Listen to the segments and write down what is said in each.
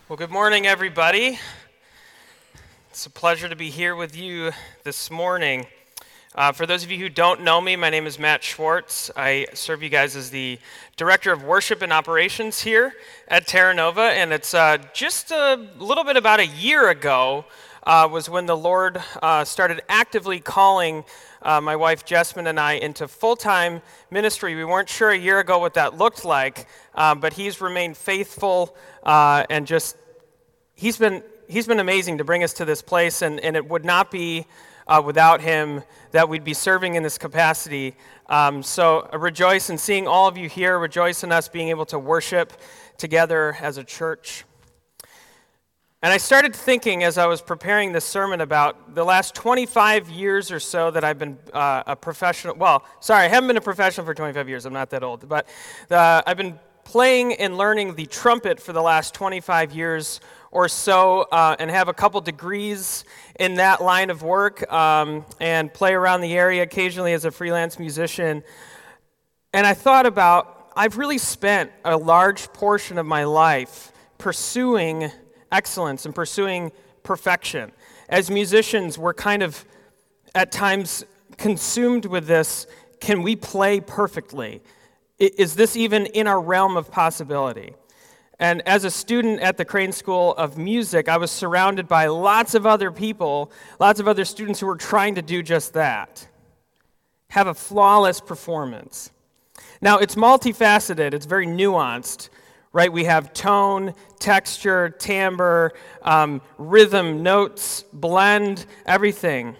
Well, good morning, everybody. It's a pleasure to be here with you this morning. For those of you who don't know me, my name is Matt Schwartz. I serve you guys as the Director of Worship and Operations here at Terra Nova, and it's just a little bit about a year ago was when the Lord started actively calling my wife Jessamine and I into full-time ministry. We weren't sure a year ago what that looked like, but He's remained faithful and just He's been amazing to bring us to this place, and it would not be without Him that we'd be serving in this capacity. So rejoice in seeing all of you here. Rejoice in us being able to worship together as a church. And I started thinking as I was preparing this sermon about the last 25 years or so that I've been a professional. Well, sorry, I haven't been a professional for 25 years. I'm not that old. But I've been playing and learning the trumpet for the last 25 years or so, and have a couple degrees in that line of work, and play around the area occasionally as a freelance musician. And I thought about, I've really spent a large portion of my life pursuing excellence and pursuing perfection. As musicians, we're kind of, at times, consumed with this, can we play perfectly? Is this even in our realm of possibility? And as a student at the Crane School of Music, I was surrounded by lots of other people, lots of other students who were trying to do just that. Have a flawless performance. Now, it's multifaceted, it's very nuanced, right? We have tone, texture, timbre, rhythm, notes, blend, everything.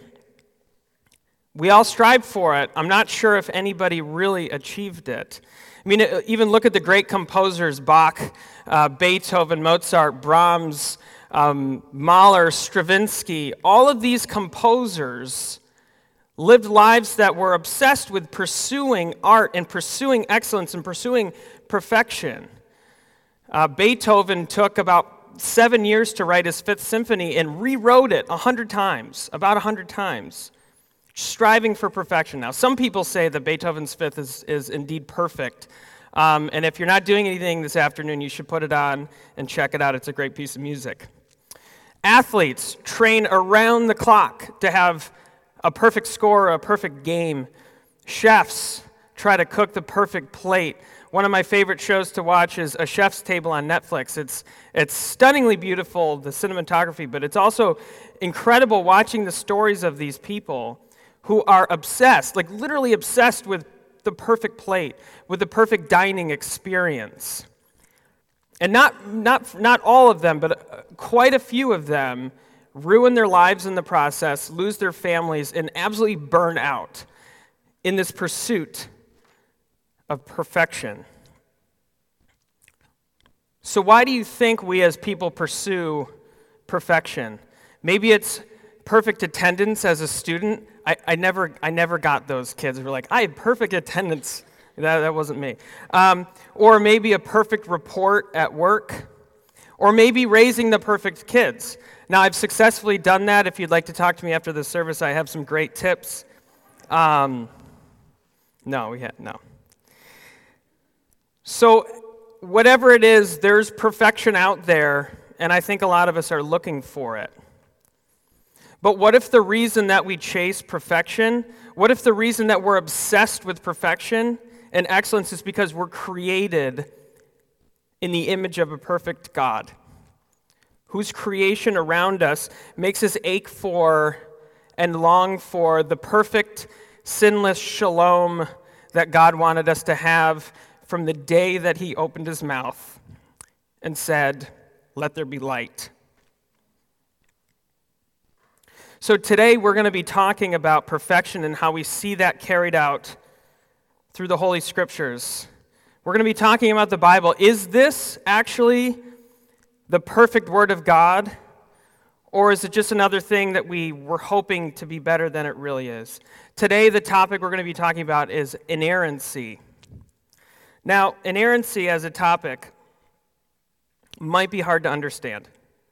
We all strive for it. I'm not sure if anybody really achieved it. I mean, even look at the great composers, Bach, Beethoven, Mozart, Brahms, Mahler, Stravinsky. All of these composers lived lives that were obsessed with pursuing art and pursuing excellence and pursuing perfection. Beethoven took about 7 years to write his Fifth Symphony and rewrote it 100 times, about 100 times, striving for perfection. Now, some people say that Beethoven's Fifth is indeed perfect. And if you're not doing anything this afternoon, you should put it on and check it out. It's a great piece of music. Athletes train around the clock to have a perfect score, a perfect game. Chefs try to cook the perfect plate. One of my favorite shows to watch is A Chef's Table on Netflix. It's stunningly beautiful, the cinematography, but it's also incredible watching the stories of these people who are obsessed, like literally obsessed with the perfect plate, with the perfect dining experience. And not all of them, but quite a few of them ruin their lives in the process, lose their families, and absolutely burn out in this pursuit of perfection. So why do you think we as people pursue perfection? Maybe it's perfect attendance as a student. I never got those kids who were like, I had perfect attendance. That wasn't me. Or maybe a perfect report at work. Or maybe raising the perfect kids. Now, I've successfully done that. If you'd like to talk to me after the service, I have some great tips. No. So, whatever it is, there's perfection out there, and I think a lot of us are looking for it. But what if the reason that we chase perfection, what if the reason that we're obsessed with perfection and excellence is because we're created in the image of a perfect God, whose creation around us makes us ache for and long for the perfect, sinless shalom that God wanted us to have from the day that He opened His mouth and said, "Let there be light." So today we're going to be talking about perfection and how we see that carried out through the Holy Scriptures. We're going to be talking about the Bible. Is this actually the perfect Word of God? Or is it just another thing that we were hoping to be better than it really is? Today the topic we're going to be talking about is inerrancy. Now, inerrancy as a topic might be hard to understand.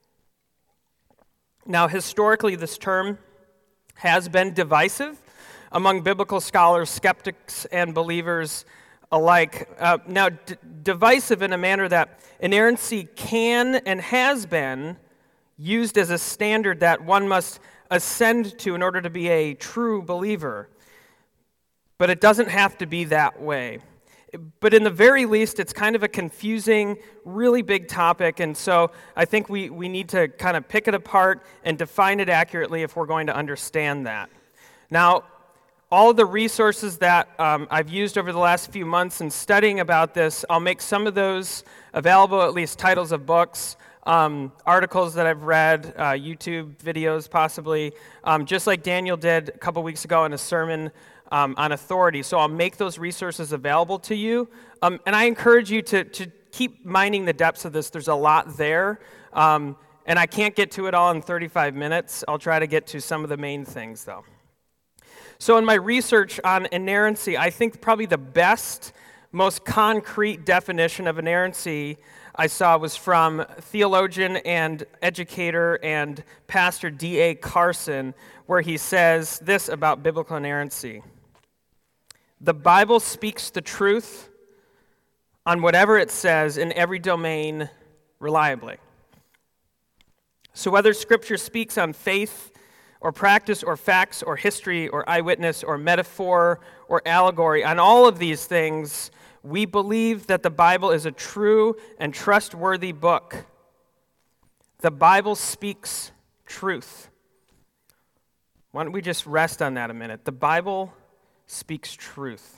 Now, historically, this term has been divisive among biblical scholars, skeptics, and believers alike. Now, divisive in a manner that inerrancy can and has been used as a standard that one must ascend to in order to be a true believer. But it doesn't have to be that way. But in the very least, it's kind of a confusing, really big topic, and so I think we need to kind of pick it apart and define it accurately if we're going to understand that. Now, all of the resources that I've used over the last few months in studying about this, I'll make some of those available, at least titles of books, articles that I've read, YouTube videos possibly, just like Daniel did a couple weeks ago in a sermon on authority. So I'll make those resources available to you. And I encourage you to keep mining the depths of this. There's a lot there. And I can't get to it all in 35 minutes. I'll try to get to some of the main things, though. So in my research on inerrancy, I think probably the best, most concrete definition of inerrancy I saw was from theologian and educator and pastor D.A. Carson, where he says this about biblical inerrancy. The Bible speaks the truth on whatever it says in every domain reliably. So whether Scripture speaks on faith or practice or facts or history or eyewitness or metaphor or allegory, on all of these things, we believe that the Bible is a true and trustworthy book. The Bible speaks truth. Why don't we just rest on that a minute? The Bible speaks truth.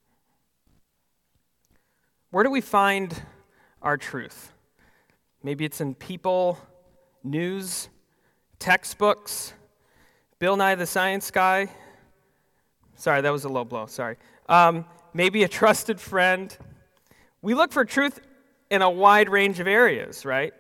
Where do we find our truth? Maybe it's in people, news, textbooks, Bill Nye the Science Guy. Sorry, that was a low blow, sorry. Maybe a trusted friend. We look for truth in a wide range of areas, right?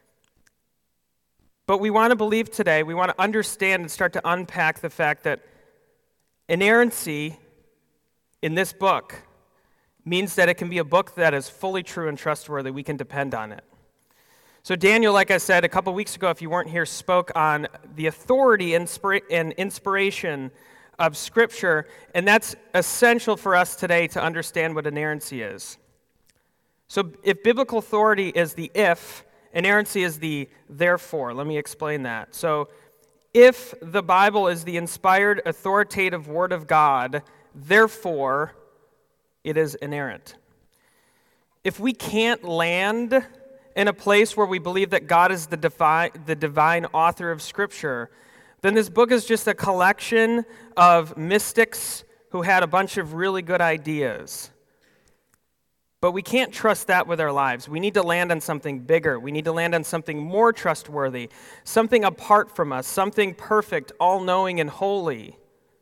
But we want to believe today, we want to understand and start to unpack the fact that inerrancy in this book means that it can be a book that is fully true and trustworthy. We can depend on it. So Daniel, like I said a couple weeks ago, if you weren't here, spoke on the authority and inspiration of Scripture, and that's essential for us today to understand what inerrancy is. So if biblical authority is the if, inerrancy is the therefore. Let me explain that. So if the Bible is the inspired, authoritative Word of God, therefore it is inerrant. If we can't land in a place where we believe that God is the divine author of Scripture, then this book is just a collection of mystics who had a bunch of really good ideas. But we can't trust that with our lives. We need to land on something bigger. We need to land on something more trustworthy, something apart from us, something perfect, all-knowing, and holy.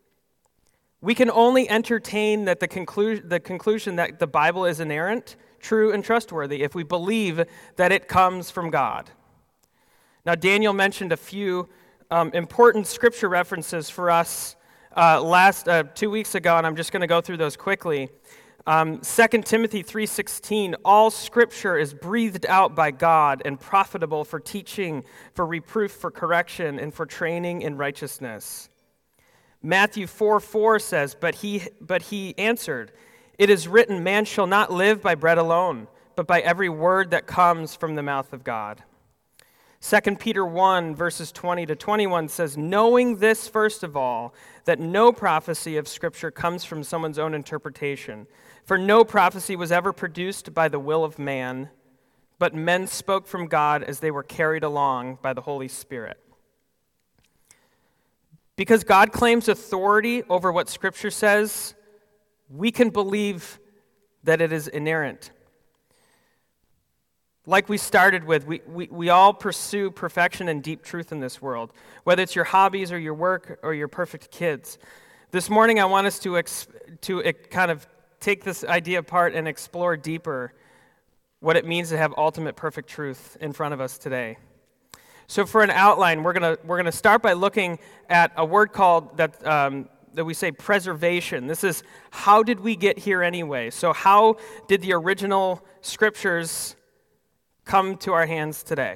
We can only entertain that the conclusion that the Bible is inerrant, true, and trustworthy if we believe that it comes from God. Now, Daniel mentioned a few important scripture references for us 2 weeks ago, and I'm just going to go through those quickly. 2 Timothy 3:16, all Scripture is breathed out by God and profitable for teaching, for reproof, for correction, and for training in righteousness. Matthew 4:4 says, but he answered, it is written, man shall not live by bread alone, but by every word that comes from the mouth of God. 2 Peter 1, verses 20 to 21 says, knowing this, first of all, that no prophecy of Scripture comes from someone's own interpretation. For no prophecy was ever produced by the will of man, but men spoke from God as they were carried along by the Holy Spirit. Because God claims authority over what Scripture says, we can believe that it is inerrant. Like we started with, we all pursue perfection and deep truth in this world, whether it's your hobbies or your work or your perfect kids. This morning I want us to kind of take this idea apart and explore deeper what it means to have ultimate perfect truth in front of us today. So for an outline, we're gonna start by looking at a word called that we say preservation. This is how did we get here anyway? So how did the original Scriptures come to our hands today?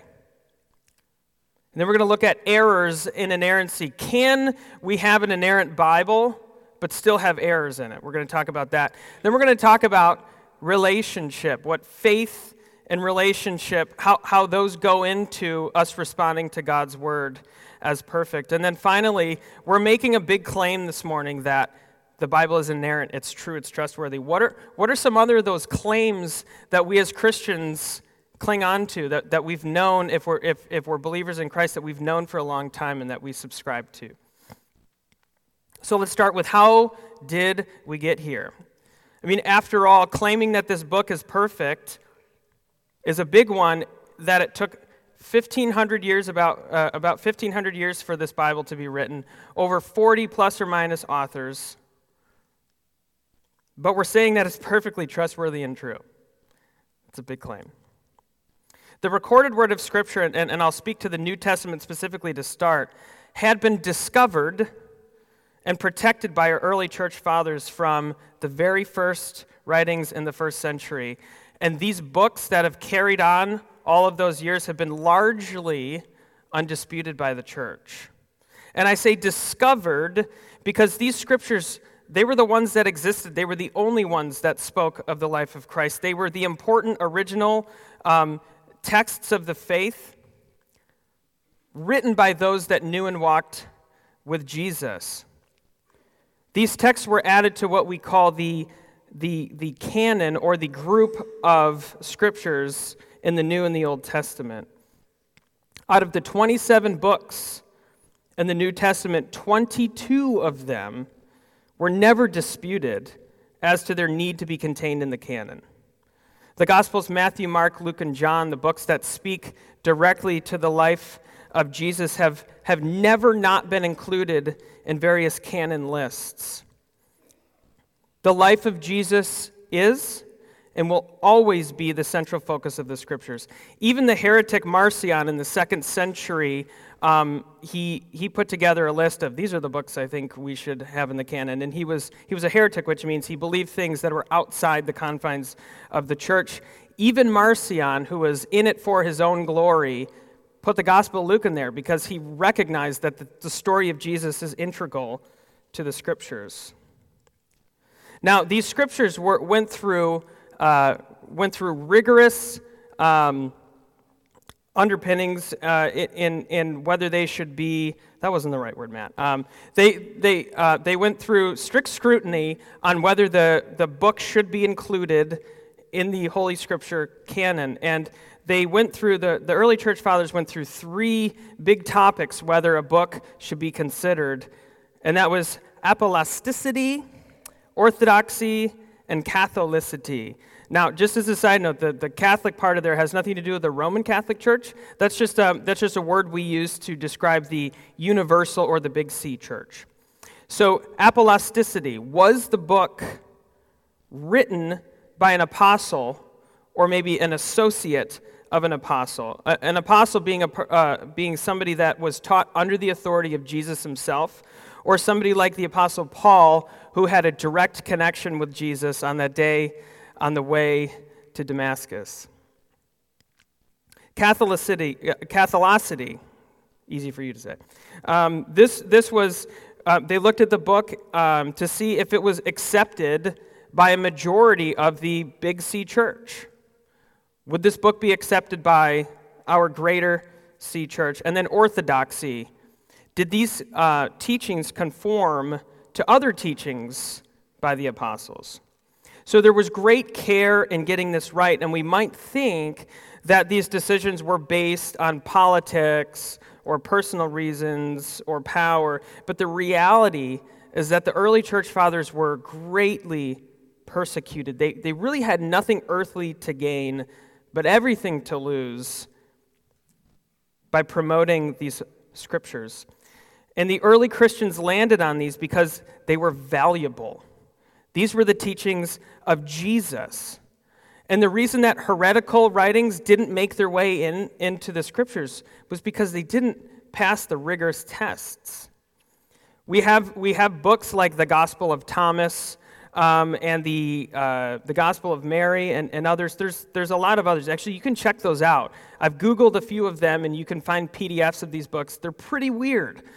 And then we're going to look at errors in inerrancy. Can we have an inerrant Bible? but still have errors in it. We're going to talk about that. Then we're going to talk about relationship, what faith and relationship, how those go into us responding to God's word as perfect. And then finally, we're making a big claim this morning that the Bible is inerrant, it's true, it's trustworthy. What are some other of those claims that we as Christians cling on to, that we've known, if we're believers in Christ, that we've known for a long time and that we subscribe to? So let's start with, how did we get here? I mean, after all, claiming that this book is perfect is a big one, that it took 1,500 years, about 1,500 years for this Bible to be written, over 40 plus or minus authors. But we're saying that it's perfectly trustworthy and true. It's a big claim. The recorded word of Scripture, and I'll speak to the New Testament specifically to start, had been discovered and protected by our early church fathers from the very first writings in the first century. And these books that have carried on all of those years have been largely undisputed by the church. And I say discovered because these scriptures, they were the ones that existed. They were the only ones that spoke of the life of Christ. They were the important original texts of the faith written by those that knew and walked with Jesus. These texts were added to what we call the canon, or the group of scriptures in the New and the Old Testament. Out of the 27 books in the New Testament, 22 of them were never disputed as to their need to be contained in the canon. The Gospels, Matthew, Mark, Luke, and John, the books that speak directly to the life of Jesus, have never not been included in various canon lists. The life of Jesus is and will always be the central focus of the Scriptures. Even the heretic Marcion in the 2nd century, he put together a list of, these are the books I think we should have in the canon. And he was a heretic, which means he believed things that were outside the confines of the church. Even Marcion, who was in it for his own glory, put the Gospel of Luke in there because he recognized that the story of Jesus is integral to the Scriptures. Now, these Scriptures went through rigorous underpinnings in whether they should be. That wasn't the right word, Matt. They went through strict scrutiny on whether the book should be included in the Holy Scripture canon, and they went through the early church fathers went through 3 big topics whether a book should be considered, and that was apolasticity, orthodoxy, and catholicity. Now, just as a side note, the Catholic part of there has nothing to do with the Roman Catholic Church. That's just a word we use to describe the universal or the Big C Church. So, apolasticity, was the book written by an apostle or maybe an associate of an apostle? An apostle being somebody that was taught under the authority of Jesus himself, or somebody like the Apostle Paul, who had a direct connection with Jesus on that day on the way to Damascus. Catholicity, easy for you to say. This was, they looked at the book to see if it was accepted by a majority of the Big C Church. Would this book be accepted by our greater C Church? And then orthodoxy. Did these teachings conform to other teachings by the apostles? So there was great care in getting this right, and we might think that these decisions were based on politics or personal reasons or power, but the reality is that the early church fathers were greatly persecuted. They really had nothing earthly to gain, but everything to lose by promoting these scriptures. And the early Christians landed on these because they were valuable. These were the teachings of Jesus. And the reason that heretical writings didn't make their way into the scriptures was because they didn't pass the rigorous tests. We have books like the Gospel of Thomas and the Gospel of Mary and others. There's a lot of others. Actually, you can check those out. I've Googled a few of them, and you can find PDFs of these books. They're pretty weird.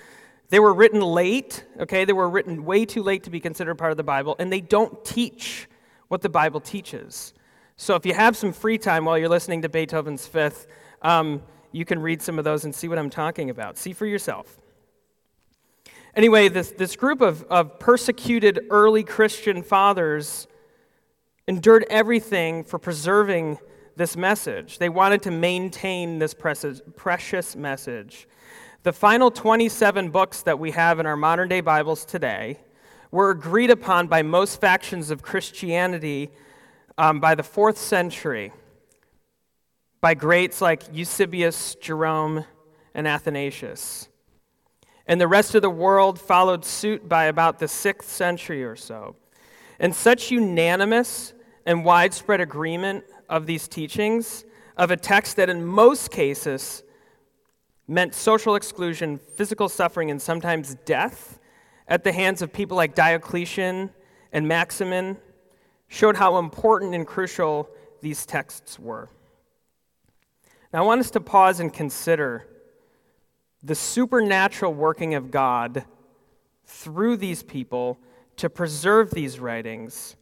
They were written late, okay? They were written way too late to be considered part of the Bible, and they don't teach what the Bible teaches. So if you have some free time while you're listening to Beethoven's Fifth, you can read some of those and see what I'm talking about. See for yourself. Anyway, this group of persecuted early Christian fathers endured everything for preserving this message. They wanted to maintain this precious message. The final 27 books that we have in our modern-day Bibles today were agreed upon by most factions of Christianity by the 4th century, by greats like Eusebius, Jerome, and Athanasius. And the rest of the world followed suit by about the 6th century or so. And such unanimous and widespread agreement of these teachings, of a text that in most cases meant social exclusion, physical suffering, and sometimes death at the hands of people like Diocletian and Maximin, showed how important and crucial these texts were. Now I want us to pause and consider the supernatural working of God through these people to preserve these writings.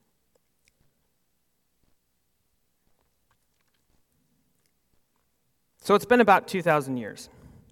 So it's been about 2,000 years.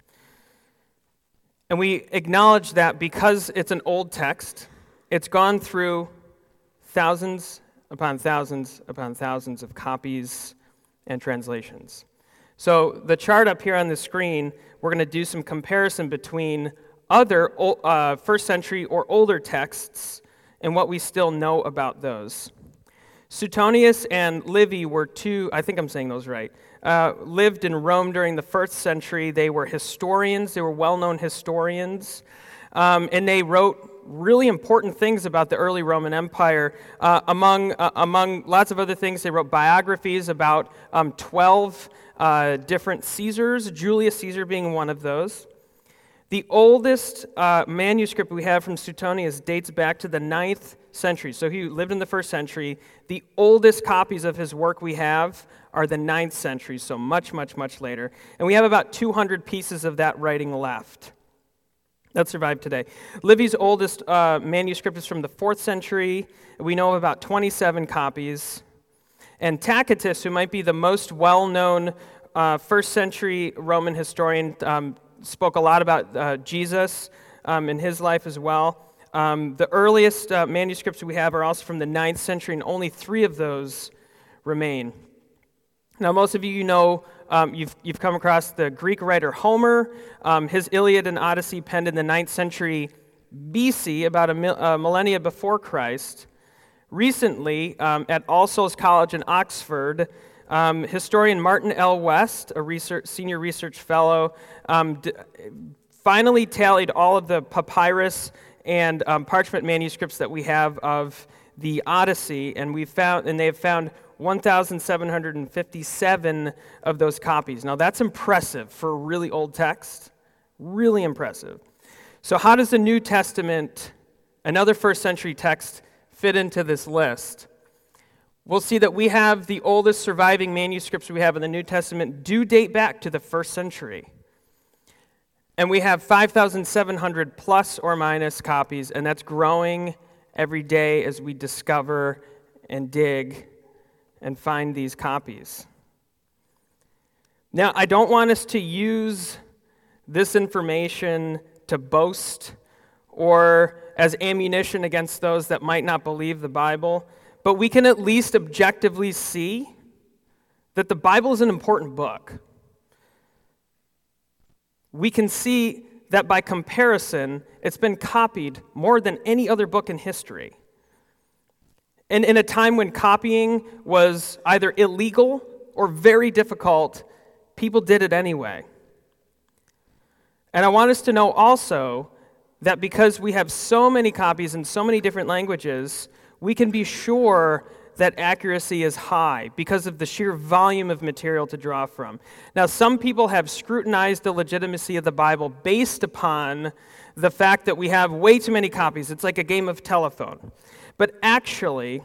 And we acknowledge that because it's an old text, it's gone through thousands upon thousands upon thousands of copies and translations. So the chart up here on the screen, we're going to do some comparison between other first century or older texts and what we still know about those. Suetonius and Livy were two, I think I'm saying those right, lived in Rome during the 1st century. They were historians. They were well-known historians. And they wrote really important things about the early Roman Empire. Among lots of other things, they wrote biographies about 12 different Caesars, Julius Caesar being one of those. The oldest manuscript we have from Suetonius dates back to the 9th century. So he lived in the 1st century. The oldest copies of his work we have are the 9th century, so much, much, much later. And we have about 200 pieces of that writing left that survive today. Livy's oldest manuscript is from the 4th century. We know of about 27 copies. And Tacitus, who might be the most well-known 1st century Roman historian, spoke a lot about Jesus in his life as well. The earliest manuscripts we have are also from the 9th century, and only 3 of those remain. Now, most of you know, you've come across the Greek writer Homer. His Iliad and Odyssey penned in the 9th century BC, about a millennia before Christ. Recently, at All Souls College in Oxford, historian Martin L. West, a senior research fellow, finally tallied all of the papyrus and parchment manuscripts that we have of the Odyssey, and they have found 1,757 of those copies. Now that's impressive for a really old text, really impressive. So how does the New Testament, another 1st century text, fit into this list? We'll see that we have the oldest surviving manuscripts we have in the New Testament do date back to the 1st century. And we have 5,700 plus or minus copies, and that's growing every day as we discover and dig and find these copies. Now, I don't want us to use this information to boast or as ammunition against those that might not believe the Bible, but we can at least objectively see that the Bible is an important book. We can see that by comparison, it's been copied more than any other book in history. And in a time when copying was either illegal or very difficult, people did it anyway. And I want us to know also that because we have so many copies in so many different languages, we can be sure that accuracy is high because of the sheer volume of material to draw from. Now, some people have scrutinized the legitimacy of the Bible based upon the fact that we have way too many copies. It's like a game of telephone. But actually,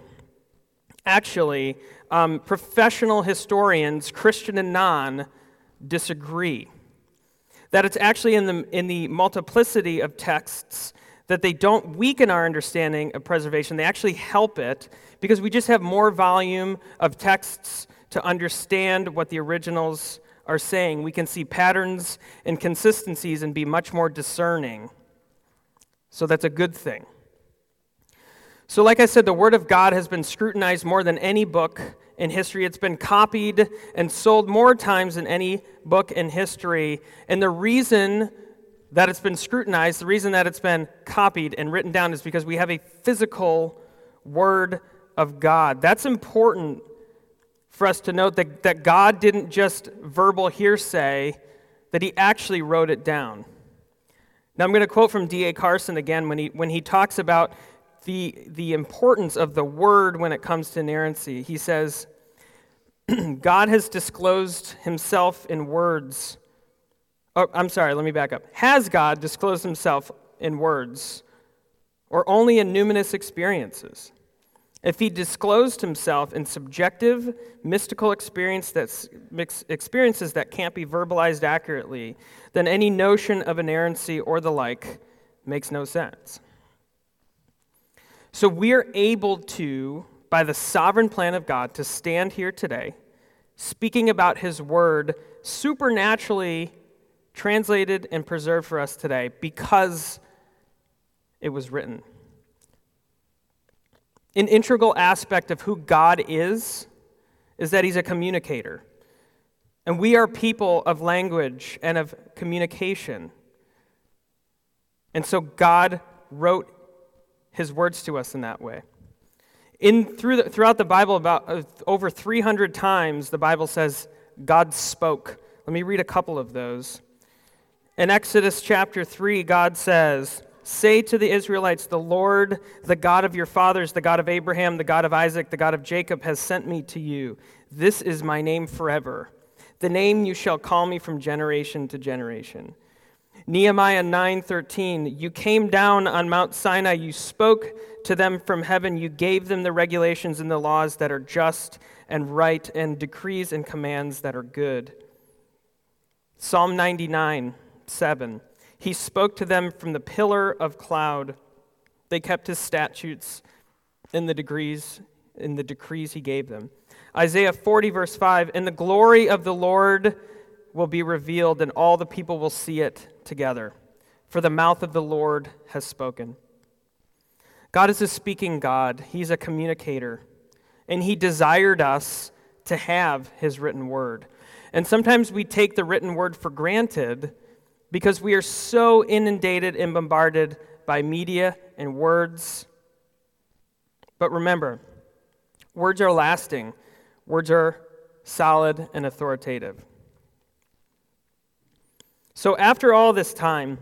professional historians, Christian and non, disagree. That it's actually in the multiplicity of texts that they don't weaken our understanding of preservation. They actually help it because we just have more volume of texts to understand what the originals are saying. We can see patterns and consistencies and be much more discerning. So that's a good thing. So like I said, the Word of God has been scrutinized more than any book in history. It's been copied and sold more times than any book in history. And the reason that it's been scrutinized, the reason that it's been copied and written down is because we have a physical Word of God. That's important for us to note that God didn't just verbal hearsay, that he actually wrote it down. Now I'm going to quote from D.A. Carson again when he talks about the importance of the Word when it comes to inerrancy. He says, God has disclosed himself in words. Oh, I'm sorry, let me back up. Has God disclosed himself in words or only in numinous experiences? If he disclosed himself in subjective, mystical experiences that can't be verbalized accurately, then any notion of inerrancy or the like makes no sense. So we're able to, by the sovereign plan of God, to stand here today, speaking about his word, supernaturally translated and preserved for us today because it was written. An integral aspect of who God is that he's a communicator. And we are people of language and of communication. And so God wrote his words to us in that way. Throughout the Bible, about over 300 times, the Bible says God spoke. Let me read a couple of those. In Exodus chapter 3, God says, "Say to the Israelites, the Lord, the God of your fathers, the God of Abraham, the God of Isaac, the God of Jacob, has sent me to you. This is my name forever. The name you shall call me from generation to generation." Nehemiah 9:13, "You came down on Mount Sinai, you spoke to them from heaven, you gave them the regulations and the laws that are just and right, and decrees and commands that are good." Psalm 99:7, "He spoke to them from the pillar of cloud. They kept his statutes in the decrees he gave them." Isaiah 40, verse 5, "And the glory of the Lord will be revealed, and all the people will see it together. For the mouth of the Lord has spoken." God is a speaking God. He's a communicator. And he desired us to have his written word. And sometimes we take the written word for granted because we are so inundated and bombarded by media and words. But remember, words are lasting. Words are solid and authoritative. So after all this time,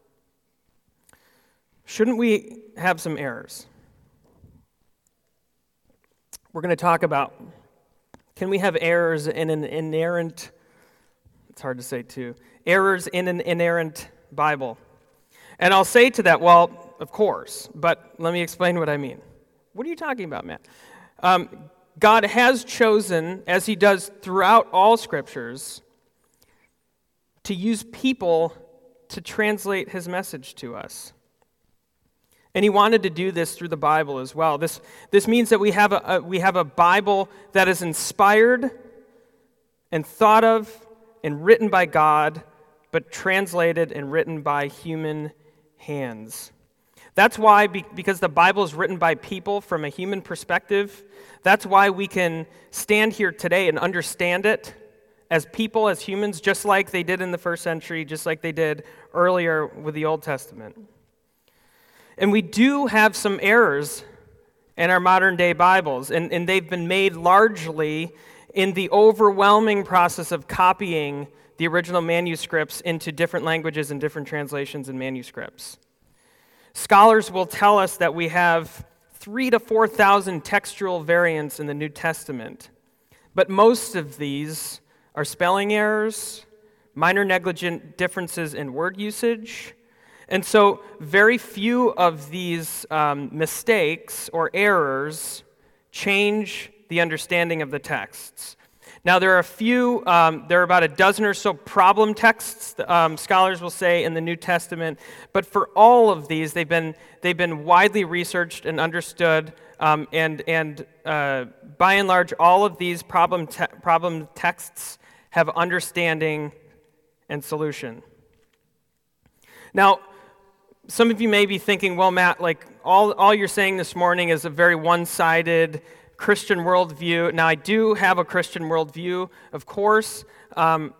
shouldn't we have some errors? We're going to talk about, can we have errors in an inerrant, it's hard to say too, errors in an inerrant Bible? And I'll say to that, well, of course, but let me explain what I mean. What are you talking about, Matt? God has chosen, as he does throughout all scriptures, to use people to translate his message to us. And he wanted to do this through the Bible as well. This means that we have a Bible that is inspired and thought of and written by God, but translated and written by human hands. That's why, because the Bible is written by people from a human perspective, that's why we can stand here today and understand it as people, as humans, just like they did in the first century, just like they did earlier with the Old Testament. And we do have some errors in our modern day Bibles, and they've been made largely in the overwhelming process of copying the original manuscripts into different languages and different translations and manuscripts. Scholars will tell us that we have 3,000 to 4,000 textual variants in the New Testament, but most of these are spelling errors, minor negligent differences in word usage, and so very few of these mistakes or errors change the understanding of the texts. Now, there are about a dozen or so problem texts, scholars will say, in the New Testament. But for all of these, they've been widely researched and understood. And by and large, all of these problem texts have understanding and solution. Now, some of you may be thinking, well, Matt, like all you're saying this morning is a very one-sided Christian worldview. Now, I do have a Christian worldview, of course, but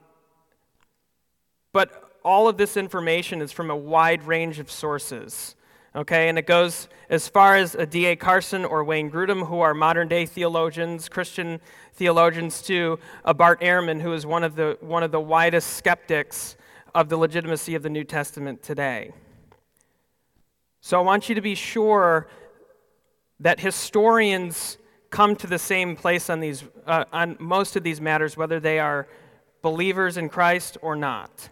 all of this information is from a wide range of sources, okay? And it goes as far as a D.A. Carson or Wayne Grudem, who are modern-day theologians, Christian theologians, to a Bart Ehrman, who is one of the widest skeptics of the legitimacy of the New Testament today. So I want you to be sure that historians come to the same place on most of these matters, whether they are believers in Christ or not.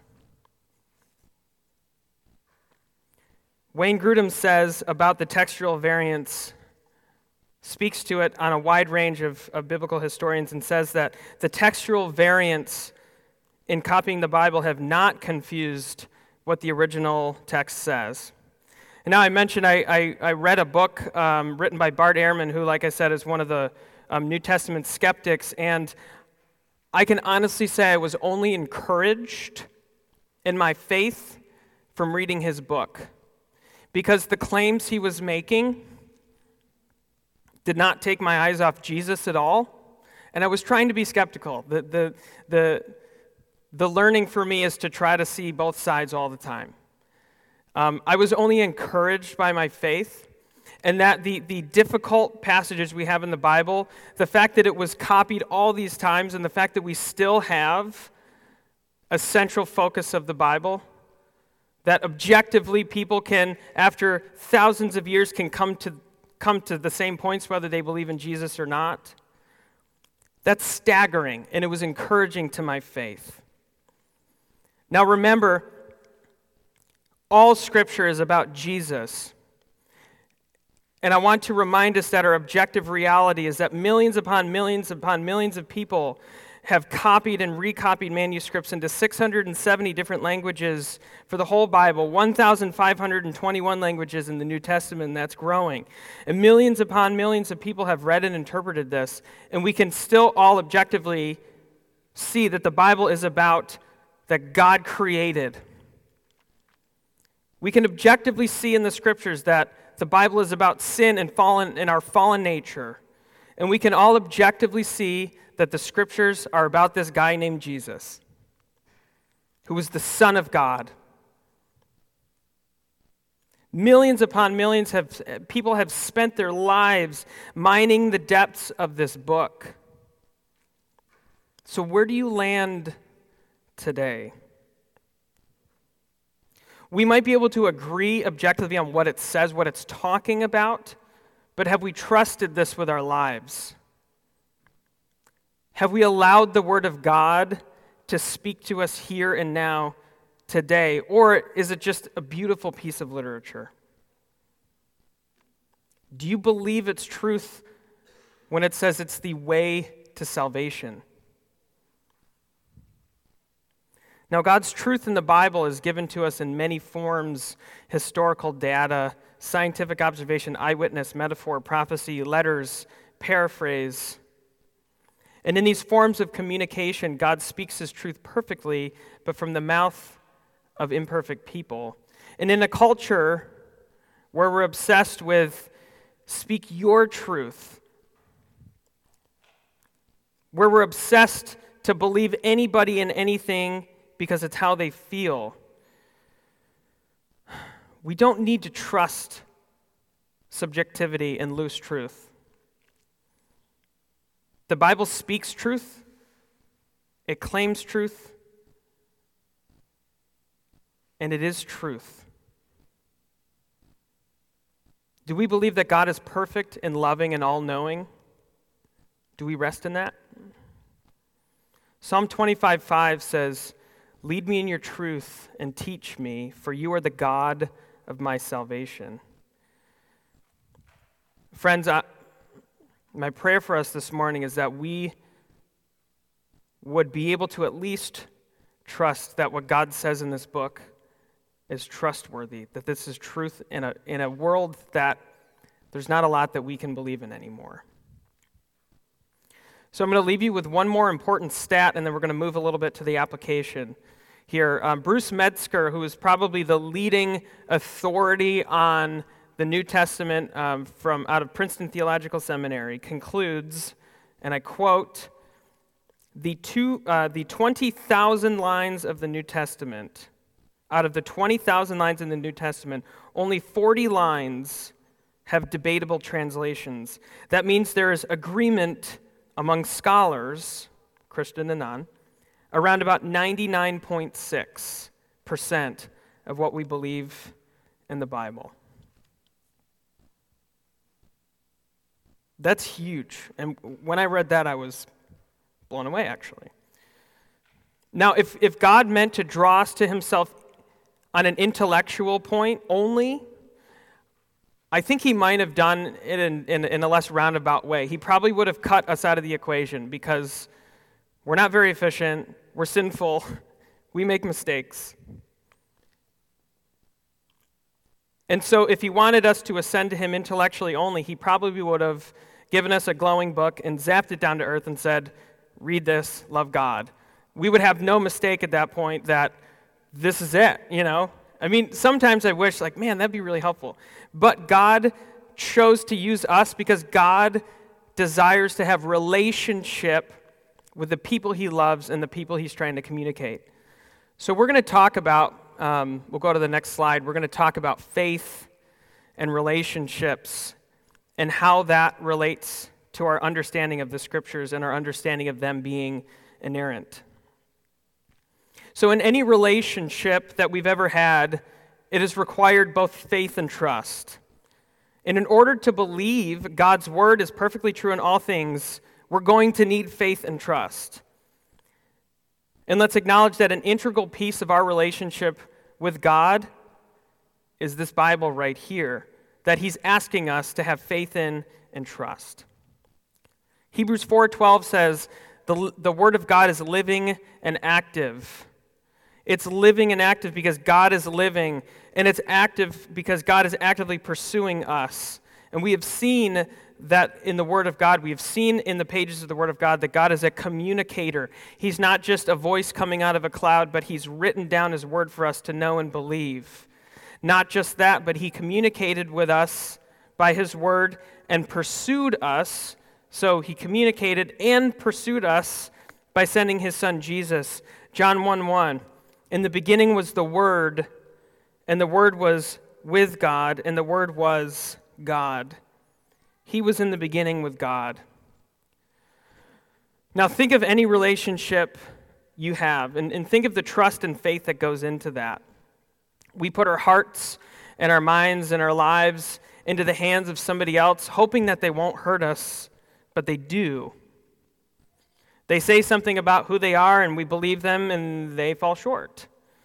Wayne Grudem says about the textual variance, speaks to it on a wide range of biblical historians, and says that the textual variants in copying the Bible have not confused what the original text says. And now I mentioned I read a book written by Bart Ehrman, who, like I said, is one of the New Testament skeptics, and I can honestly say I was only encouraged in my faith from reading his book, because the claims he was making did not take my eyes off Jesus at all, and I was trying to be skeptical. The learning for me is to try to see both sides all the time. I was only encouraged by my faith, and that the difficult passages we have in the Bible, the fact that it was copied all these times, and the fact that we still have a central focus of the Bible, that objectively people can, after thousands of years, can come to the same points whether they believe in Jesus or not. That's staggering, and it was encouraging to my faith. Now remember, all Scripture is about Jesus. And I want to remind us that our objective reality is that millions upon millions upon millions of people have copied and recopied manuscripts into 670 different languages for the whole Bible, 1,521 languages in the New Testament, and that's growing. And millions upon millions of people have read and interpreted this, and we can still all objectively see that the Bible is about that God created. We can objectively see in the Scriptures that the Bible is about sin and our fallen nature. And we can all objectively see that the Scriptures are about this guy named Jesus, who was the Son of God. Millions upon millions people have spent their lives mining the depths of this book. So where do you land today? We might be able to agree objectively on what it says, what it's talking about, but have we trusted this with our lives? Have we allowed the Word of God to speak to us here and now, today, or is it just a beautiful piece of literature? Do you believe its truth when it says it's the way to salvation? Now, God's truth in the Bible is given to us in many forms: historical data, scientific observation, eyewitness, metaphor, prophecy, letters, paraphrase. And in these forms of communication, God speaks His truth perfectly, but from the mouth of imperfect people. And in a culture where we're obsessed with speak your truth, where we're obsessed to believe anybody and anything because it's how they feel, we don't need to trust subjectivity and loose truth. The Bible speaks truth, it claims truth, and it is truth. Do we believe that God is perfect and loving and all-knowing? Do we rest in that? Psalm 25:5 says, "Lead me in your truth and teach me, for you are the God of my salvation." Friends, my prayer for us this morning is that we would be able to at least trust that what God says in this book is trustworthy, that this is truth in a world that there's not a lot that we can believe in anymore. So I'm going to leave you with one more important stat, and then we're going to move a little bit to the application here. Bruce Metzger, who is probably the leading authority on the New Testament from out of Princeton Theological Seminary, concludes, and I quote, the 20,000 lines of the New Testament, out of the 20,000 lines in the New Testament, only 40 lines have debatable translations. That means there is agreement among scholars, Christian and non, around about 99.6% of what we believe in the Bible. That's huge. And when I read that, I was blown away, actually. Now, if God meant to draw us to himself on an intellectual point only, I think he might have done it in a less roundabout way. He probably would have cut us out of the equation because we're not very efficient, we're sinful, we make mistakes. And so if he wanted us to ascend to him intellectually only, he probably would have given us a glowing book and zapped it down to earth and said, read this, love God. We would have no mistake at that point that this is it, you know? I mean, sometimes I wish, like, man, that'd be really helpful. But God chose to use us because God desires to have relationship with the people he loves and the people he's trying to communicate. So we're going to talk about, we'll go to the next slide, we're going to talk about faith and relationships and how that relates to our understanding of the Scriptures and our understanding of them being inerrant. So in any relationship that we've ever had, it has required both faith and trust. And in order to believe God's word is perfectly true in all things, we're going to need faith and trust. And let's acknowledge that an integral piece of our relationship with God is this Bible right here, that he's asking us to have faith in and trust. Hebrews 4:12 says, the word of God is living and active. It's living and active because God is living, and it's active because God is actively pursuing us. And we have seen that in the Word of God. We have seen in the pages of the Word of God that God is a communicator. He's not just a voice coming out of a cloud, but he's written down his word for us to know and believe. Not just that, but he communicated with us by his word and pursued us. So he communicated and pursued us by sending his son Jesus. John 1:1. In the beginning was the Word, and the Word was with God, and the Word was God. He was in the beginning with God. Now think of any relationship you have, and think of the trust and faith that goes into that. We put our hearts and our minds and our lives into the hands of somebody else, hoping that they won't hurt us, but they do. They say something about who they are, and we believe them, and they fall short.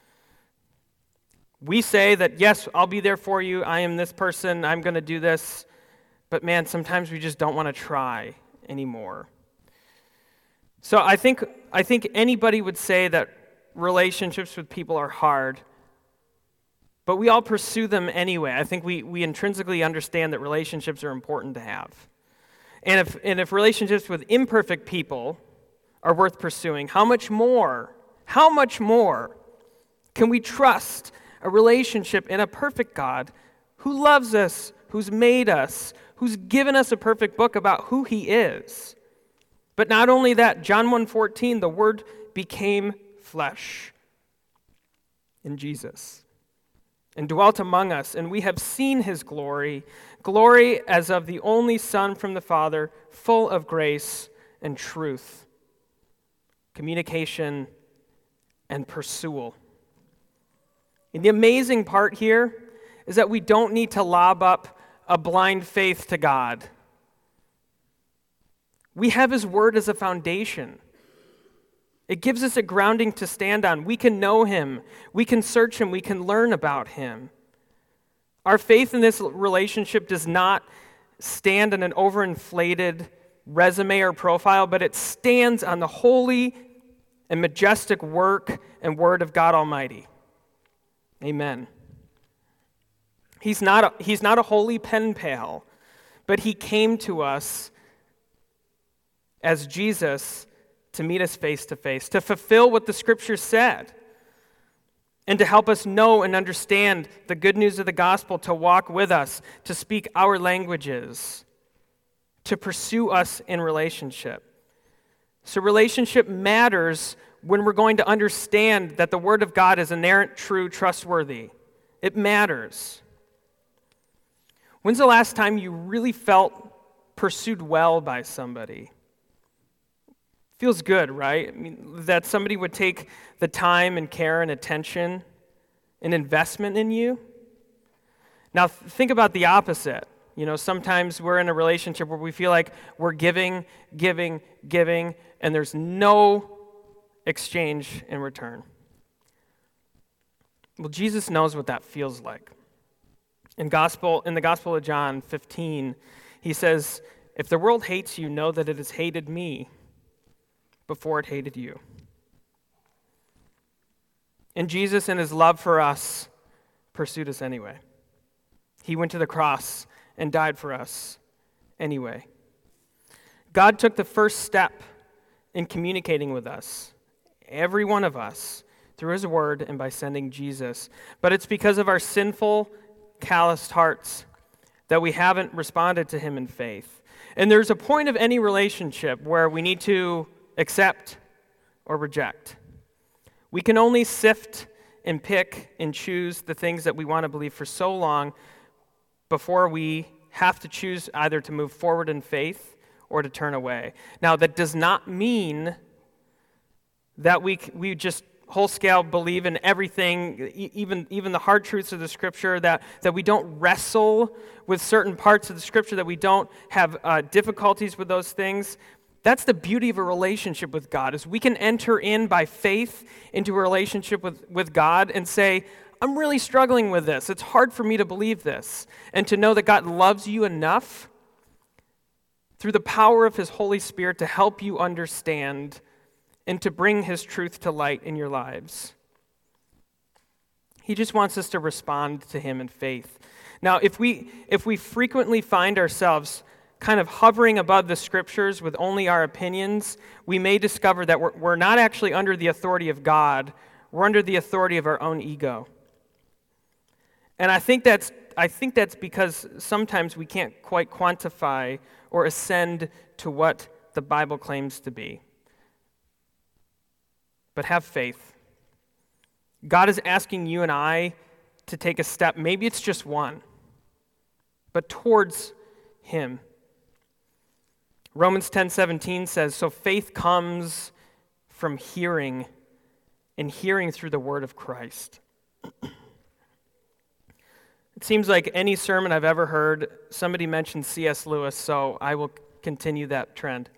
We say that, yes, I'll be there for you, I am this person, I'm going to do this, but man, sometimes we just don't want to try anymore. So I think anybody would say that relationships with people are hard, but we all pursue them anyway. I think we intrinsically understand that relationships are important to have. And if relationships with imperfect people are worth pursuing, how much more can we trust a relationship in a perfect God who loves us, who's made us, who's given us a perfect book about who he is? But not only that, John 1:14, the Word became flesh in Jesus and dwelt among us, and we have seen his glory as of the only Son from the Father, full of grace and truth. Communication and pursual. And the amazing part here is that we don't need to lob up a blind faith to God. We have his word as a foundation. It gives us a grounding to stand on. We can know him. We can search him. We can learn about him. Our faith in this relationship does not stand on an overinflated resume or profile, but it stands on the holy, and majestic work and word of God Almighty. Amen. He's not a holy pen pal, but he came to us as Jesus to meet us face to face, to fulfill what the Scripture said, and to help us know and understand the good news of the gospel, to walk with us, to speak our languages, to pursue us in relationship. So relationship matters when we're going to understand that the Word of God is inerrant, true, trustworthy. It matters. When's the last time you really felt pursued well by somebody? Feels good, right? I mean, that somebody would take the time and care and attention and investment in you. Now, think about the opposite. Sometimes we're in a relationship where we feel like we're giving, and there's no exchange in return. Well, Jesus knows what that feels like. In the Gospel of John 15, he says, "If the world hates you, know that it has hated me before it hated you." And Jesus, in his love for us, pursued us anyway. He went to the cross and died for us anyway. God took the first step in communicating with us, every one of us, through his word and by sending Jesus. But it's because of our sinful, calloused hearts that we haven't responded to him in faith. And there's a point of any relationship where we need to accept or reject. We can only sift and pick and choose the things that we want to believe for so long before we have to choose either to move forward in faith or to turn away. Now, that does not mean that we just whole scale believe in everything, even the hard truths of the Scripture, that we don't wrestle with certain parts of the Scripture, that we don't have difficulties with those things. That's the beauty of a relationship with God, is we can enter in by faith into a relationship with God and say, I'm really struggling with this. It's hard for me to believe this. And to know that God loves you enough through the power of his Holy Spirit to help you understand and to bring his truth to light in your lives. He just wants us to respond to him in faith. Now, if we frequently find ourselves kind of hovering above the Scriptures with only our opinions, we may discover that we're not actually under the authority of God. We're under the authority of our own ego. And I think that's because sometimes we can't quite quantify or ascend to what the Bible claims to be. But have faith. God is asking you and I to take a step. Maybe it's just one, but towards him. Romans 10:17 says, so faith comes from hearing, and hearing through the word of Christ. It seems like any sermon I've ever heard, somebody mentioned C.S. Lewis, so I will continue that trend.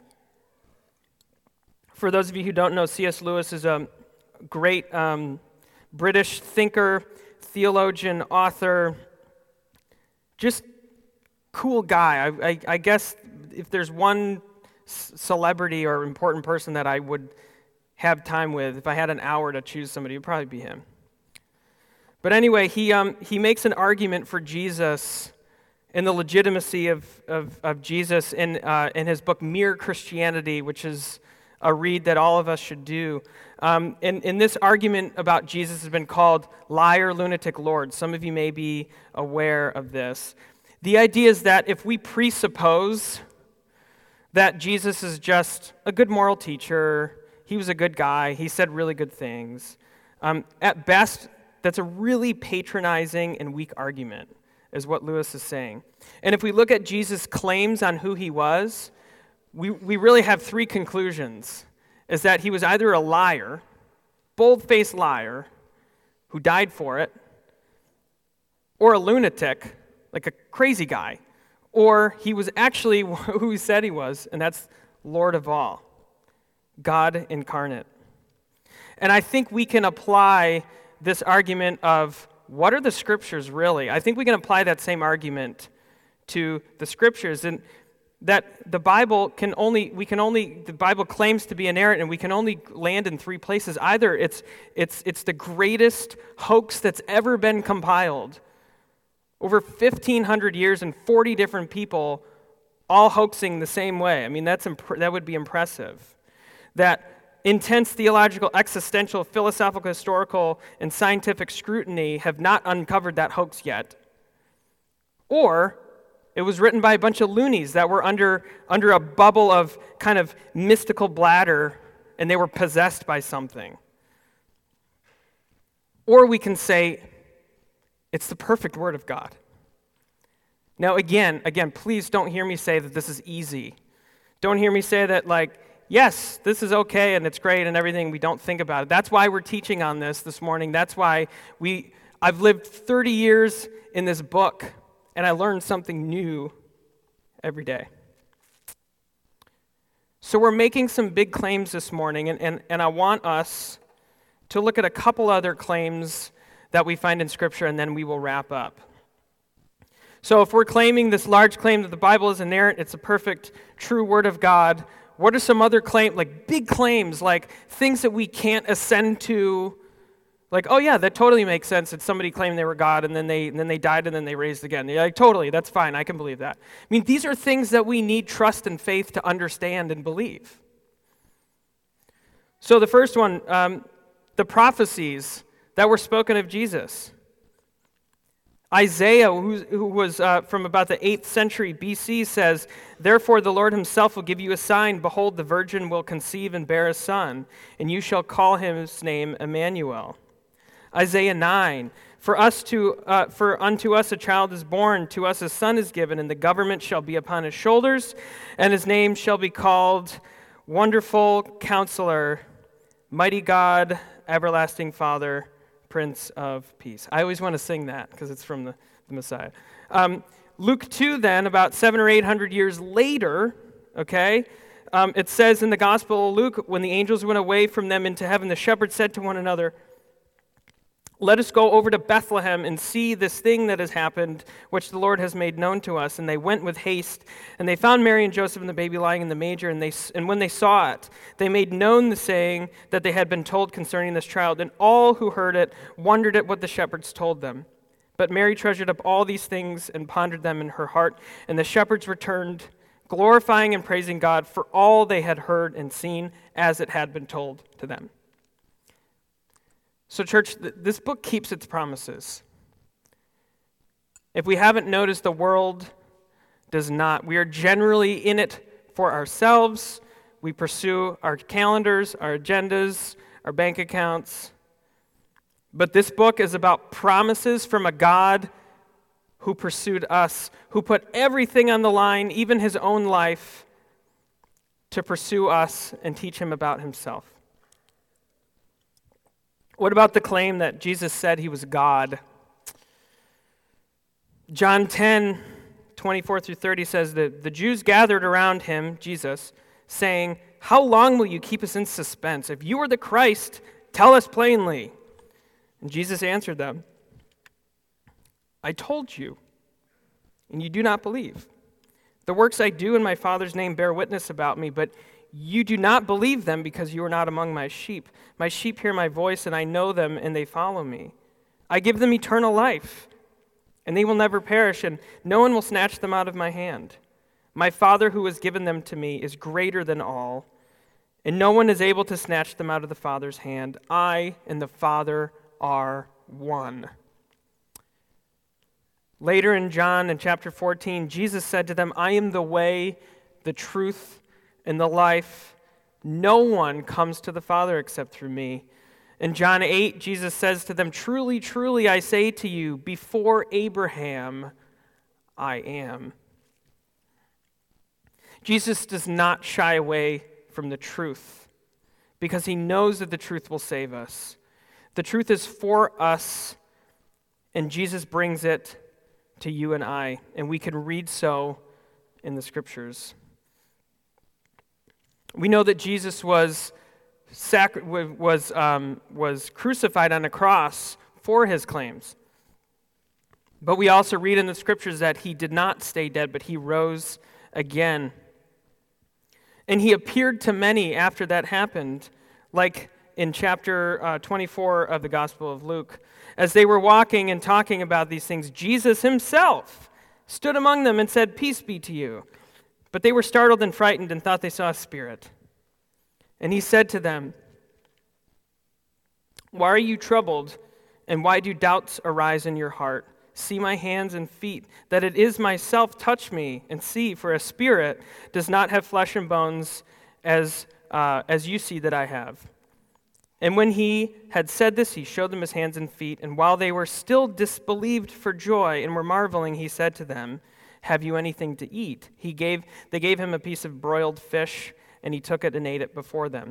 For those of you who don't know, C.S. Lewis is a great British thinker, theologian, author, just cool guy. I guess if there's one celebrity or important person that I would have time with, if I had an hour to choose somebody, it would probably be him. But anyway, he makes an argument for Jesus and the legitimacy of Jesus in his book Mere Christianity, which is a read that all of us should do. And this argument about Jesus has been called liar, lunatic, Lord. Some of you may be aware of this. The idea is that if we presuppose that Jesus is just a good moral teacher, he was a good guy, he said really good things, at best, that's a really patronizing and weak argument, is what Lewis is saying. And if we look at Jesus' claims on who he was, we really have three conclusions, is that he was either a liar, bold-faced liar, who died for it, or a lunatic, like a crazy guy, or he was actually who he said he was, and that's Lord of all, God incarnate. And I think we can apply this argument of what are the Scriptures really? I think we can apply that same argument to the Scriptures. And That the Bible the Bible claims to be inerrant, and we can only land in three places. Either it's the greatest hoax that's ever been compiled, over 1,500 years and 40 different people all hoaxing the same way. I mean, that would be impressive. That intense theological, existential, philosophical, historical, and scientific scrutiny have not uncovered that hoax yet. Or it was written by a bunch of loonies that were under a bubble of kind of mystical bladder, and they were possessed by something. Or we can say, it's the perfect Word of God. Now, again, please don't hear me say that this is easy. Don't hear me say that, yes, this is okay and it's great and everything. We don't think about it. That's why we're teaching on this morning. That's why I've lived 30 years in this book, and I learn something new every day. So we're making some big claims this morning, and I want us to look at a couple other claims that we find in Scripture, and then we will wrap up. So if we're claiming this large claim that the Bible is inerrant, it's a perfect, true Word of God, what are some other claims, big claims, things that we can't ascend to? Oh yeah, that totally makes sense that somebody claimed they were God and then they died and then they raised again. You're totally, that's fine, I can believe that. I mean, these are things that we need trust and faith to understand and believe. So the first one, the prophecies that were spoken of Jesus. Isaiah, who was from about the 8th century BC, says, "Therefore the Lord himself will give you a sign. Behold, the virgin will conceive and bear a son, and you shall call his name Emmanuel." Isaiah 9, For unto us a child is born, to us a son is given, and the government shall be upon his shoulders, and his name shall be called Wonderful Counselor, Mighty God, Everlasting Father, Prince of Peace. I always want to sing that because it's from the Messiah. Luke 2 then, about 700 or 800 years later, it says in the Gospel of Luke, when the angels went away from them into heaven, the shepherds said to one another, "Let us go over to Bethlehem and see this thing that has happened, which the Lord has made known to us." And they went with haste, and they found Mary and Joseph and the baby lying in the manger. And when they saw it, they made known the saying that they had been told concerning this child. And all who heard it wondered at what the shepherds told them. But Mary treasured up all these things and pondered them in her heart. And the shepherds returned, glorifying and praising God for all they had heard and seen as it had been told to them. So church, this book keeps its promises. If we haven't noticed, the world does not. We are generally in it for ourselves. We pursue our calendars, our agendas, our bank accounts. But this book is about promises from a God who pursued us, who put everything on the line, even his own life, to pursue us and teach him about himself. What about the claim that Jesus said he was God? John 10, 24 through 30 says that the Jews gathered around him, Jesus, saying, "How long will you keep us in suspense? If you are the Christ, tell us plainly." And Jesus answered them, "I told you, and you do not believe. The works I do in my Father's name bear witness about me, but you do not believe them because you are not among my sheep. My sheep hear my voice, and I know them, and they follow me. I give them eternal life, and they will never perish, and no one will snatch them out of my hand. My Father who has given them to me is greater than all, and no one is able to snatch them out of the Father's hand. I and the Father are one." Later in John, in chapter 14, Jesus said to them, "I am the way, the truth, and the life. No one comes to the Father except through me." In John 8, Jesus says to them, "Truly, truly, I say to you, before Abraham, I am." Jesus does not shy away from the truth because he knows that the truth will save us. The truth is for us, and Jesus brings it to you and I, and we can read so in the Scriptures. We know that Jesus was crucified on a cross for his claims. But we also read in the Scriptures that he did not stay dead, but he rose again. And he appeared to many after that happened, like in chapter 24 of the Gospel of Luke. As they were walking and talking about these things, Jesus himself stood among them and said, "Peace be to you." But they were startled and frightened and thought they saw a spirit. And he said to them, "Why are you troubled, and why do doubts arise in your heart? See my hands and feet, that it is myself. Touch me and see, for a spirit does not have flesh and bones as you see that I have." And when he had said this, he showed them his hands and feet. And while they were still disbelieved for joy and were marveling, he said to them, "Have you anything to eat?" They gave him a piece of broiled fish, and he took it and ate it before them.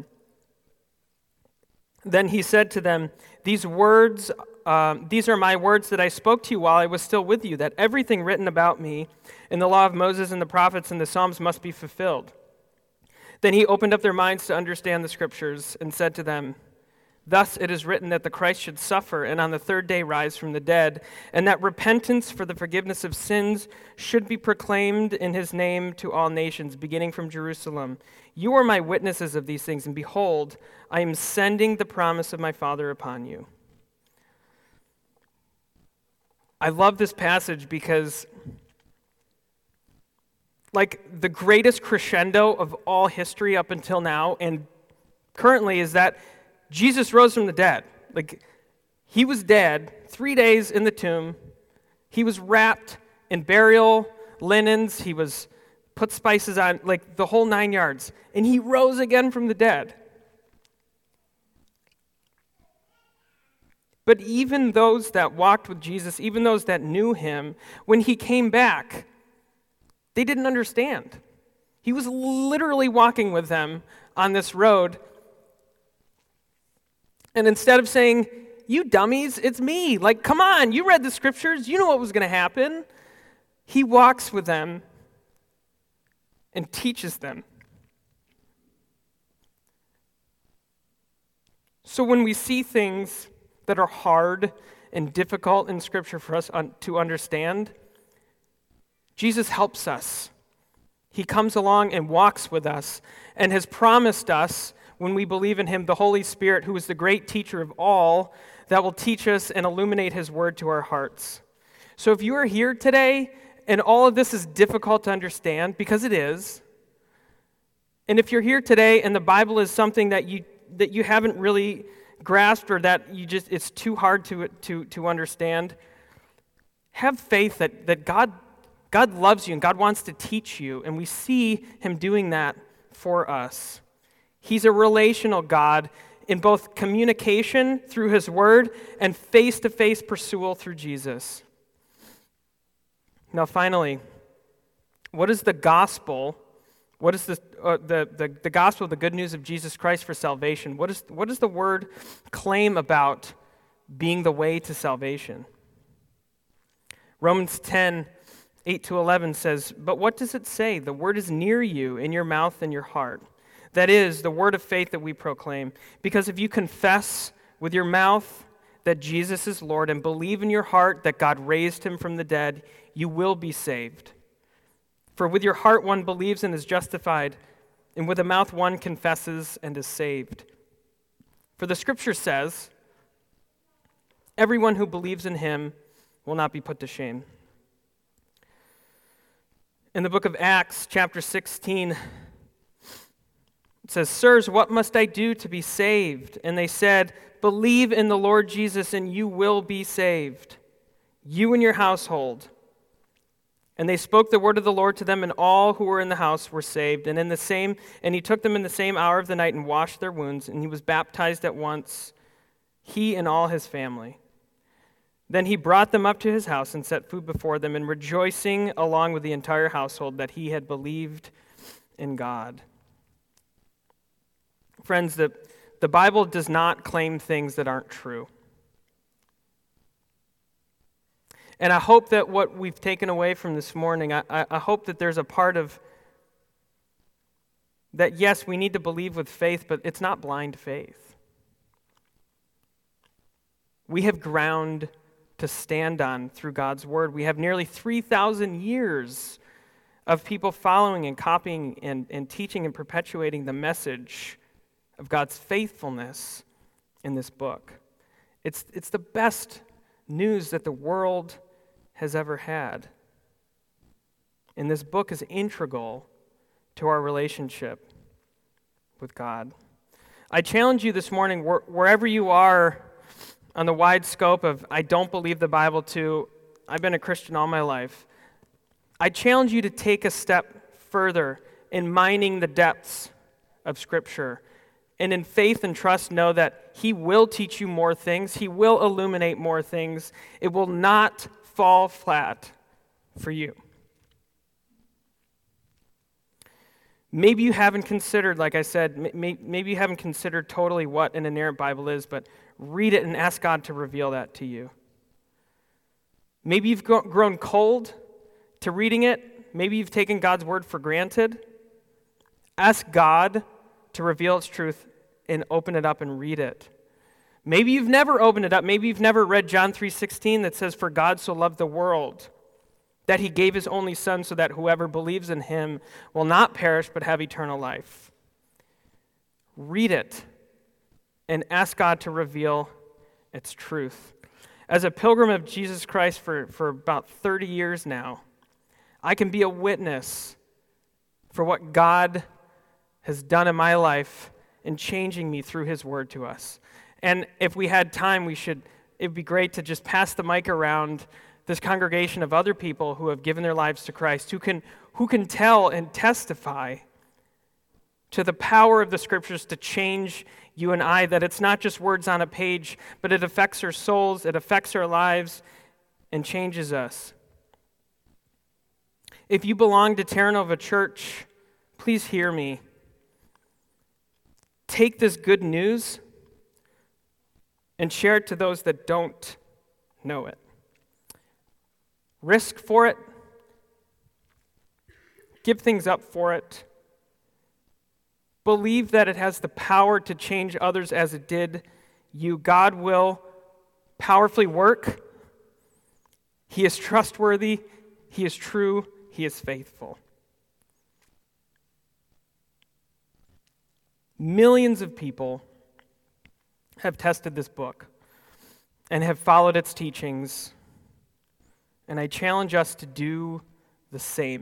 Then he said to them, these are my words that I spoke to you while I was still with you, that everything written about me in the law of Moses and the prophets and the Psalms must be fulfilled. Then he opened up their minds to understand the scriptures and said to them, "Thus it is written that the Christ should suffer and on the third day rise from the dead, and that repentance for the forgiveness of sins should be proclaimed in his name to all nations, beginning from Jerusalem. You are my witnesses of these things, and behold, I am sending the promise of my Father upon you." I love this passage because, like, the greatest crescendo of all history up until now and currently is that Jesus rose from the dead. Like, he was dead, 3 days in the tomb. He was wrapped in burial linens. He was put spices on, like the whole 9 yards. And he rose again from the dead. But even those that walked with Jesus, even those that knew him, when he came back, they didn't understand. He was literally walking with them on this road. And instead of saying, "You dummies, it's me. Like, come on, you read the scriptures. You know what was going to happen." He walks with them and teaches them. So when we see things that are hard and difficult in Scripture for us to understand, Jesus helps us. He comes along and walks with us and has promised us, when we believe in him, the Holy Spirit, who is the great teacher of all, that will teach us and illuminate his word to our hearts. So if you are here today and all of this is difficult to understand, because it is, and if you're here today and the Bible is something that you haven't really grasped, or that it's too hard to understand, have faith that God loves you and God wants to teach you, and we see him doing that for us. He's a relational God in both communication through his word and face-to-face pursual through Jesus. Now finally, what is the gospel? What is the gospel, the good news of Jesus Christ for salvation? What does the word claim about being the way to salvation? Romans 10:8-11 says, "But what does it say? The word is near you, in your mouth and your heart. That is, the word of faith that we proclaim. Because if you confess with your mouth that Jesus is Lord and believe in your heart that God raised him from the dead, you will be saved. For with your heart one believes and is justified, and with the mouth one confesses and is saved. For the scripture says, everyone who believes in him will not be put to shame." In the book of Acts, chapter 16, it says, "Sirs, what must I do to be saved?" And they said, "Believe in the Lord Jesus and you will be saved, you and your household." And they spoke the word of the Lord to them, and all who were in the house were saved. And he took them in the same hour of the night and washed their wounds, and he was baptized at once, he and all his family. Then he brought them up to his house and set food before them, and rejoicing along with the entire household that he had believed in God. Friends, the Bible does not claim things that aren't true. And I hope that what we've taken away from this morning, I hope that there's a part of that, yes, we need to believe with faith, but it's not blind faith. We have ground to stand on through God's word. We have nearly 3,000 years of people following and copying and teaching and perpetuating the message of God's faithfulness in this book. It's the best news that the world has ever had. And this book is integral to our relationship with God. I challenge you this morning, wherever you are on the wide scope of I don't believe the Bible to I've been a Christian all my life, I challenge you to take a step further in mining the depths of Scripture. And in faith and trust, know that He will teach you more things. He will illuminate more things. It will not fall flat for you. Maybe you haven't considered, like I said, maybe you haven't considered totally what an inerrant Bible is, but read it and ask God to reveal that to you. Maybe you've grown cold to reading it. Maybe you've taken God's word for granted. Ask God to reveal its truth and open it up and read it. Maybe you've never opened it up. Maybe you've never read John 3:16 that says, "For God so loved the world that He gave His only Son so that whoever believes in Him will not perish but have eternal life." Read it and ask God to reveal its truth. As a pilgrim of Jesus Christ for about 30 years now, I can be a witness for what God has done in my life in changing me through His word to us. And if we had time, it'd be great to just pass the mic around this congregation of other people who have given their lives to Christ, who can tell and testify to the power of the Scriptures to change you and I, that it's not just words on a page, but it affects our souls, it affects our lives, and changes us. If you belong to Terra Nova Church, please hear me. Take this good news and share it to those that don't know it. Risk for it. Give things up for it. Believe that it has the power to change others as it did you. God will powerfully work. He is trustworthy. He is true. He is faithful. Millions of people have tested this book and have followed its teachings, and I challenge us to do the same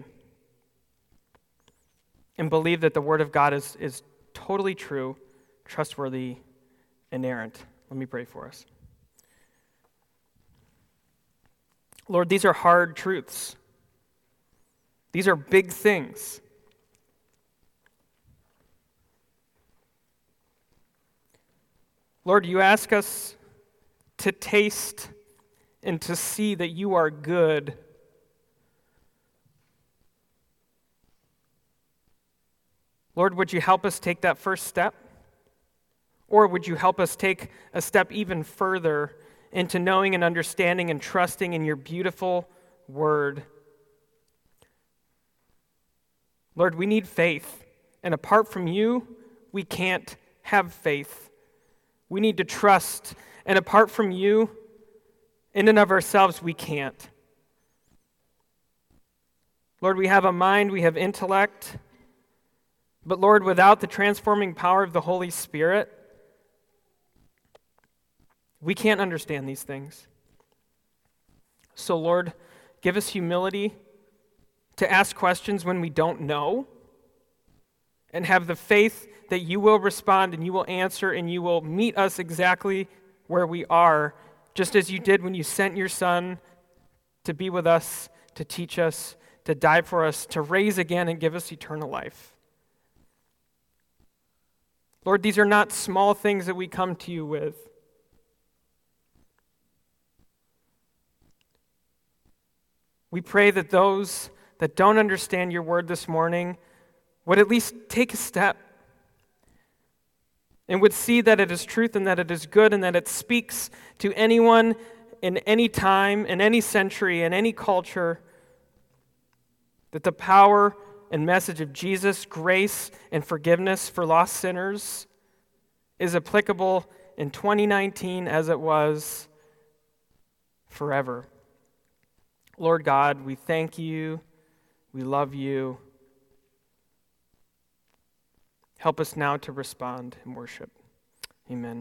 and believe that the Word of God is totally true, trustworthy, inerrant. Let me pray for us. Lord, these are hard truths. These are big things. Lord, you ask us to taste and to see that you are good. Lord, would you help us take that first step? Or would you help us take a step even further into knowing and understanding and trusting in your beautiful word? Lord, we need faith, and apart from you, we can't have faith. We need to trust, and apart from you, in and of ourselves, we can't. Lord, we have a mind, we have intellect, but Lord, without the transforming power of the Holy Spirit, we can't understand these things. So Lord, give us humility to ask questions when we don't know, and have the faith that you will respond and you will answer and you will meet us exactly where we are, just as you did when you sent your Son to be with us, to teach us, to die for us, to raise again and give us eternal life. Lord, these are not small things that we come to you with. We pray that those that don't understand your word this morning would at least take a step and would see that it is truth and that it is good and that it speaks to anyone in any time, in any century, in any culture, that the power and message of Jesus, grace and forgiveness for lost sinners is applicable in 2019 as it was forever. Lord God, we thank you. We love you. Help us now to respond in worship. Amen.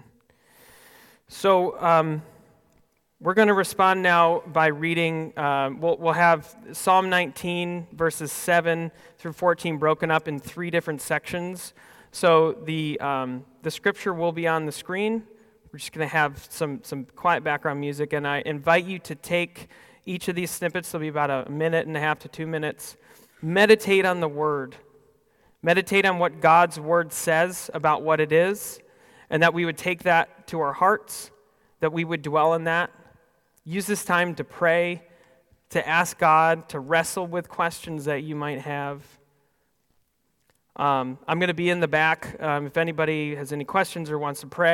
So we're going to respond now by reading, we'll have Psalm 19, verses 7 through 14 broken up in 3 different sections. So the scripture will be on the screen. We're just going to have some quiet background music, and I invite you to take each of these snippets. They'll be about 1.5 to 2 minutes. Meditate on the Word. Meditate on what God's Word says about what it is, and that we would take that to our hearts, that we would dwell in that. Use this time to pray, to ask God, to wrestle with questions that you might have. I'm going to be in the back. If anybody has any questions or wants to pray,